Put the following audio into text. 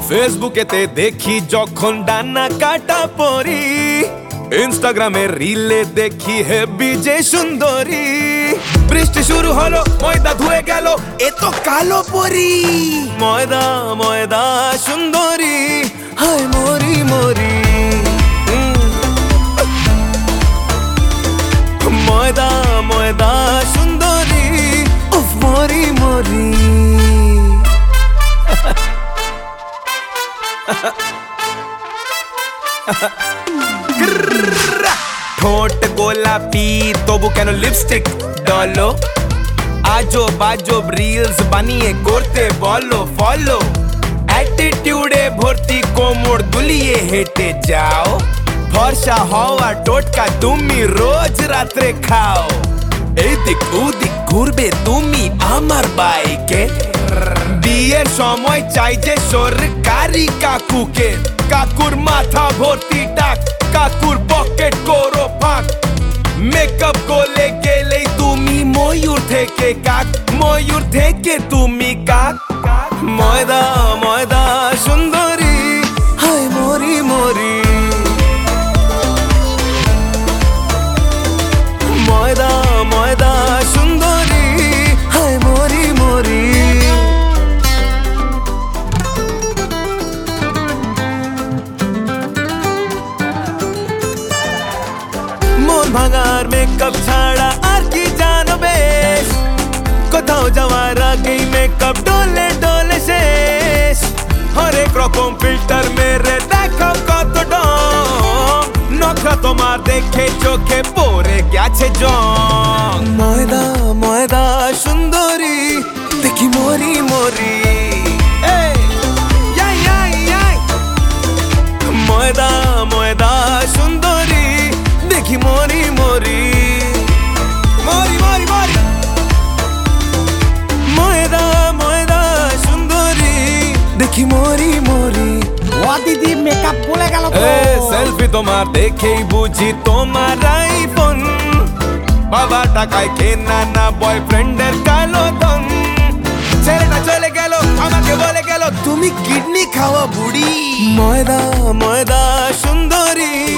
ফেসবুকেতে দেখি যখন ডানা কাটা পরি, ইনস্টাগ্রামে রিলে দেখি হেবি যে সুন্দরী। বৃষ্টি শুরু হলো, ময়দা ধুয়ে গেল, এ তো কালো পরি। ময়দা ময়দা সুন্দরী, হায় মরি মরি। ময়দা ময়দা সুন্দরী, উফ মরি মরি। ঠোঁট গোলাপি তবু কেন লিপস্টিক ডলো, আজব আজব রিলস বানিয়ে করতে বলো ফলো। অ্যাটিটিউডে ভর্তি কোমর দুলিয়ে হেঁটে যাও, ফর্সা হওয়া টোটকা তুমি রোজ রাত্রে খাও। এইদিক ওদিক ঘুরবে তুমি আমার বাইকে, বিয়ের সময় চাই যে সরকারি কাকুকে। কাকুর মাথা ভর্তি টাক, কাকুর পকেট করো ফাঁক। মেকআপ করলে গেলেই তুমি ময়ূর থেকে কাক, ময়ূর থেকে তুমি কাক। ময়দা ময়দা সুন্দরী, হায় মরি মরি। ময়দা ময়দা সুন্দরী, হায় মরি মরি। মন ভাঙার মেকআপ ছাড়া আর কি জানবে, কোথাও যাওয়ার আগেই মেকআপ ডলে ডলে শেষ। হরেক রকম ফিল্টার মেরে দেখো কত ডং, নখরা তোমার দেখে চোখে পড়ে গেছে জং। ময়দা ময়দা সুন্দরী, দেখি মরি মরি। ময়দা ময়দা সুন্দরী, দেখি মরি মরি। মরি মরি মরি। ময়দা ময়দা সুন্দরী, দেখি মরি মরি। ও দিদি মেকআপ বলে গেল তো। সেলফি তোমার দেখেই বুঝি তোমার আইফোন, বাবা টাকায় কেনা না বয়ফ্রেন্ডের কালো ধন। ছেলেটা চলে গেল, আমাকে বলে গেল তুমি কিডনি খাওয়া বুড়ি। ময়দা ময়দা সুন্দরী,